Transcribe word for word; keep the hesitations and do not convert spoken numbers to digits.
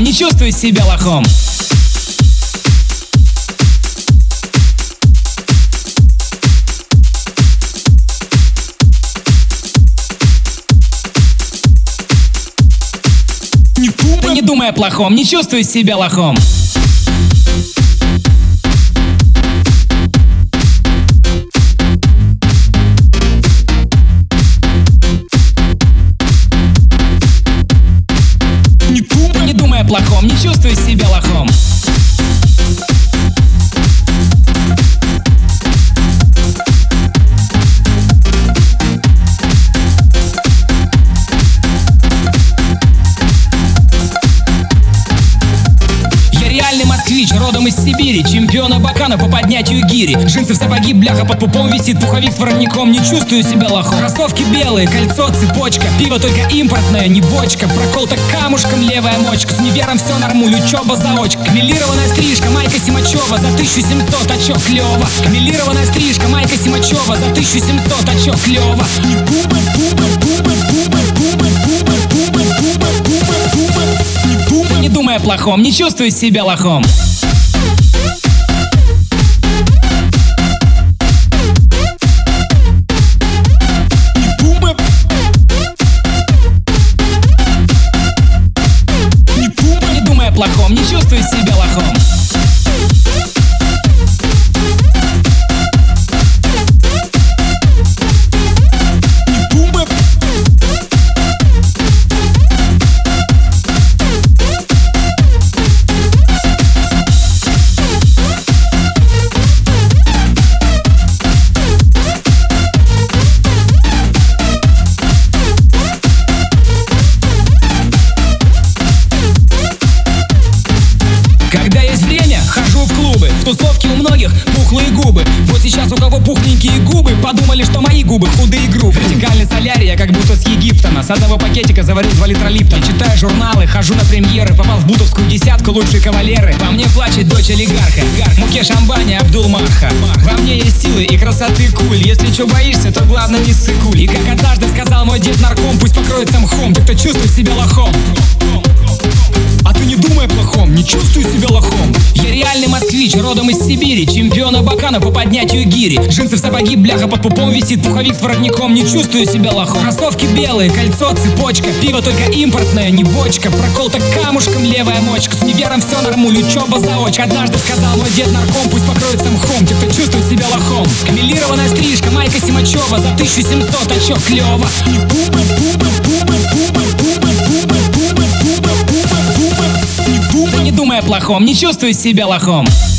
не чувствую себя лохом. Да не думай о плохом, не чувствую себя лохом. Да не думай о плохом, не чувствую себя лохом. Москвич, родом из Сибири, чемпион Абакана по поднятию гири. Джинсы в сапоги, бляха под пупом висит, пуховик с воротником, не чувствую себя лохом. Кроссовки белые, кольцо, цепочка, пиво только импортное, не бочка. Прокол-то камушком левая мочка, с универом все нормуль, учеба заочка. Кмелированная стрижка, майка Симачева, за тысячу семьсот, а чё клёво. Кмелированная стрижка, майка Симачева, за тысячу семьсот, а чё клёво. Не думай, думай, думай, думай, думай, думай, думай, думай, думай, думай. Не думай, не думай о плохом, не чувствую себя лохом. Плохом, не чувствую себя лохом. Когда есть время, хожу в клубы. В тусовке у многих пухлые губы. Вот сейчас у кого пухленькие губы, подумали, что мои губы худые и грубые. Вертикальный солярий, я как будто с Египтона. С одного пакетика заварил два литра липтон. Читаю журналы, хожу на премьеры. Попал в бутовскую десятку, лучшие кавалеры. Во мне плачет дочь олигарха, Мукеш Амбани, Абдул-Марха. Во мне есть силы и красоты куль. Если чё боишься, то главное не ссыкуль. И как однажды сказал мой дед нарком, пусть покроется мхом, ты-то чувствуй себя лохом. А ты не думай о плохом, не чувствуй себя лохом. Я реальный москвич, родом из Сибири, чемпион Абакана по поднятию гири. Джинсы в сапоги, бляха под пупом висит, пуховик с воротником, не чувствую себя лохом. Кроссовки белые, кольцо, цепочка, пиво только импортное, не бочка. Прокол-то камушком левая мочка, с универом все нормуль, учеба заочка. Однажды сказал мой дед нарком, пусть покроется мхом, те, кто чувствует себя лохом. Кмелированная стрижка, майка Симачева, за тысячу семьсот, а чё клёво. Не думай, думай, думай, думай, думай, думай, думай, думай, думай, думай. Не думай, не думай о плохом, не чувствую себя лохом.